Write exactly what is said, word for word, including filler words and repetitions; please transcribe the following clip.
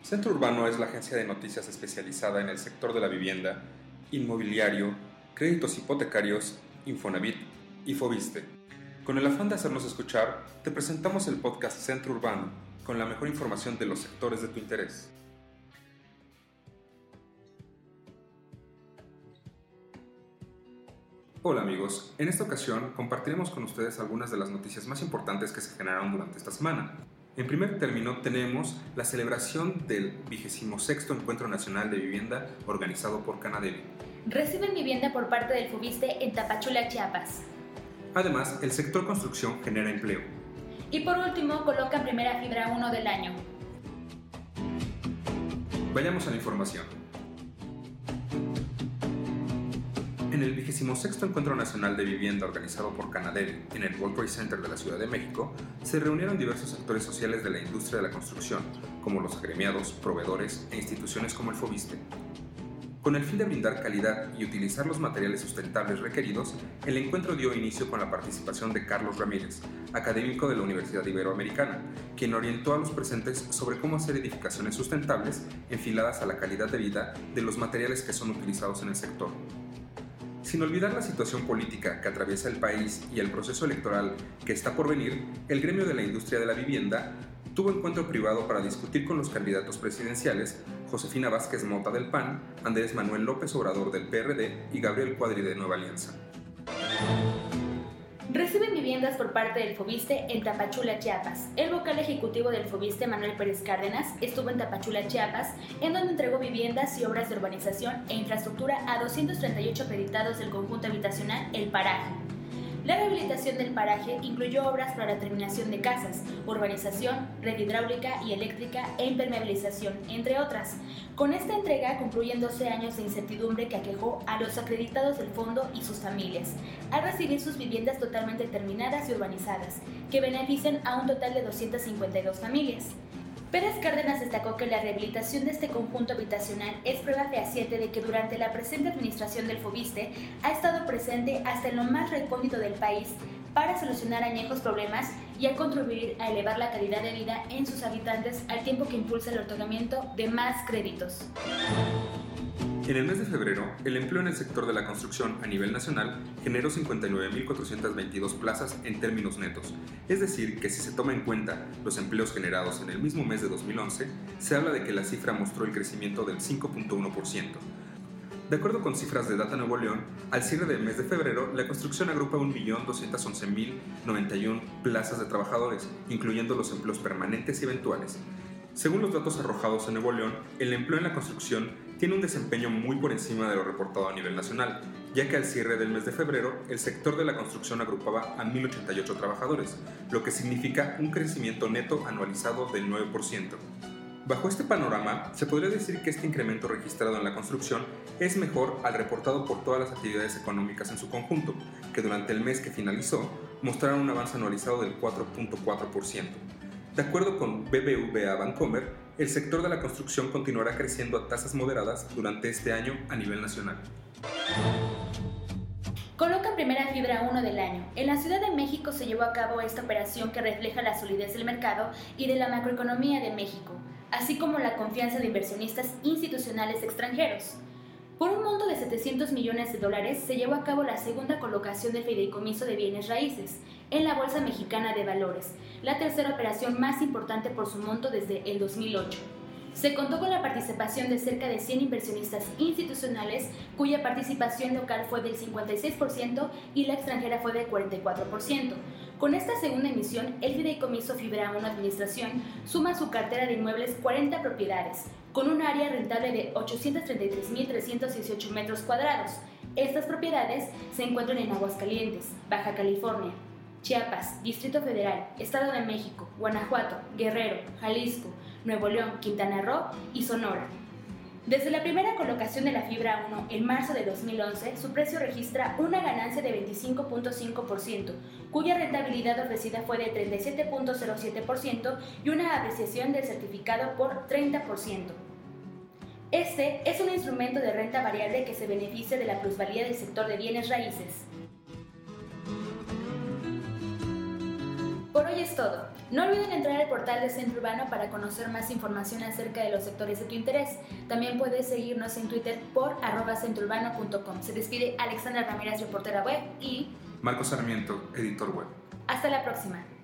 Centro Urbano es la agencia de noticias especializada en el sector de la vivienda, inmobiliario, créditos hipotecarios, Infonavit y Foviste. Con el afán de hacernos escuchar, te presentamos el podcast Centro Urbano, con la mejor información de los sectores de tu interés. Hola amigos, en esta ocasión compartiremos con ustedes algunas de las noticias más importantes que se generaron durante esta semana. En primer término tenemos la celebración del vigésimo sexto Encuentro Nacional de Vivienda organizado por Canadevi. Reciben vivienda por parte del Foviste en Tapachula, Chiapas. Además, el sector construcción genera empleo. Y por último, colocan primera fibra uno del año. Vayamos a la información. En el vigésimo sexto Encuentro Nacional de Vivienda organizado por Canadevi en el World Trade Center de la Ciudad de México, se reunieron diversos sectores sociales de la industria de la construcción, como los agremiados, proveedores e instituciones como el Foviste. Con el fin de brindar calidad y utilizar los materiales sustentables requeridos, el encuentro dio inicio con la participación de Carlos Ramírez, académico de la Universidad Iberoamericana, quien orientó a los presentes sobre cómo hacer edificaciones sustentables enfiladas a la calidad de vida de los materiales que son utilizados en el sector. Sin olvidar la situación política que atraviesa el país y el proceso electoral que está por venir, el gremio de la industria de la vivienda tuvo encuentro privado para discutir con los candidatos presidenciales Josefina Vázquez Mota del P A N, Andrés Manuel López Obrador del P R D y Gabriel Cuadri de Nueva Alianza. Reciben viviendas por parte del Foviste en Tapachula, Chiapas. El vocal ejecutivo del Foviste, Manuel Pérez Cárdenas, estuvo en Tapachula, Chiapas, en donde entregó viviendas y obras de urbanización e infraestructura a doscientos treinta y ocho acreditados del conjunto habitacional El Paraje. La rehabilitación del paraje incluyó obras para la terminación de casas, urbanización, red hidráulica y eléctrica e impermeabilización, entre otras. Con esta entrega concluyen doce años de incertidumbre que aquejó a los acreditados del fondo y sus familias, al recibir sus viviendas totalmente terminadas y urbanizadas, que benefician a un total de doscientas cincuenta y dos familias. Pérez Cárdenas destacó que la rehabilitación de este conjunto habitacional es prueba fehaciente de que durante la presente administración del Foviste ha estado presente hasta en lo más recóndito del país para solucionar añejos problemas y a contribuir a elevar la calidad de vida en sus habitantes al tiempo que impulsa el otorgamiento de más créditos. En el mes de febrero, el empleo en el sector de la construcción a nivel nacional generó cincuenta y nueve mil cuatrocientas veintidós plazas en términos netos, es decir, que si se toma en cuenta los empleos generados en el mismo mes de dos mil once, se habla de que la cifra mostró el crecimiento del cinco punto uno por ciento. De acuerdo con cifras de Data Nuevo León, al cierre del mes de febrero, la construcción agrupa un millón doscientos once mil noventa y uno plazas de trabajadores, incluyendo los empleos permanentes y eventuales. Según los datos arrojados en Nuevo León, el empleo en la construcción tiene un desempeño muy por encima de lo reportado a nivel nacional, ya que al cierre del mes de febrero, el sector de la construcción agrupaba a mil ochenta y ocho trabajadores, lo que significa un crecimiento neto anualizado del nueve por ciento. Bajo este panorama, se podría decir que este incremento registrado en la construcción es mejor al reportado por todas las actividades económicas en su conjunto, que durante el mes que finalizó mostraron un avance anualizado del cuatro punto cuatro por ciento. De acuerdo con B B V A Bancomer, el sector de la construcción continuará creciendo a tasas moderadas durante este año a nivel nacional. Colocan primera fibra uno del año. En la Ciudad de México se llevó a cabo esta operación que refleja la solidez del mercado y de la macroeconomía de México, así como la confianza de inversionistas institucionales extranjeros. Por un monto de setecientos millones de dólares se llevó a cabo la segunda colocación del fideicomiso de bienes raíces en la Bolsa Mexicana de Valores, la tercera operación más importante por su monto desde el dos mil ocho. Se contó con la participación de cerca de cien inversionistas institucionales, cuya participación local fue del cincuenta y seis por ciento y la extranjera fue del cuarenta y cuatro por ciento. Con esta segunda emisión, el fideicomiso Fibra uno Administración suma a su cartera de inmuebles cuarenta propiedades, con un área rentable de ochocientos treinta y tres mil trescientos dieciocho metros cuadrados. Estas propiedades se encuentran en Aguascalientes, Baja California, Chiapas, Distrito Federal, Estado de México, Guanajuato, Guerrero, Jalisco, Nuevo León, Quintana Roo y Sonora. Desde la primera colocación de la fibra uno en marzo de dos mil once, su precio registra una ganancia de veinticinco punto cinco por ciento, cuya rentabilidad ofrecida fue de treinta y siete punto cero siete por ciento y una apreciación del certificado por treinta por ciento. Este es un instrumento de renta variable que se beneficia de la plusvalía del sector de bienes raíces. Por hoy es todo. No olviden entrar al portal de Centro Urbano para conocer más información acerca de los sectores de tu interés. También puedes seguirnos en Twitter por arroba centrourbano punto com. Se despide Alexandra Ramírez, reportera web, y Marco Sarmiento, editor web. Hasta la próxima.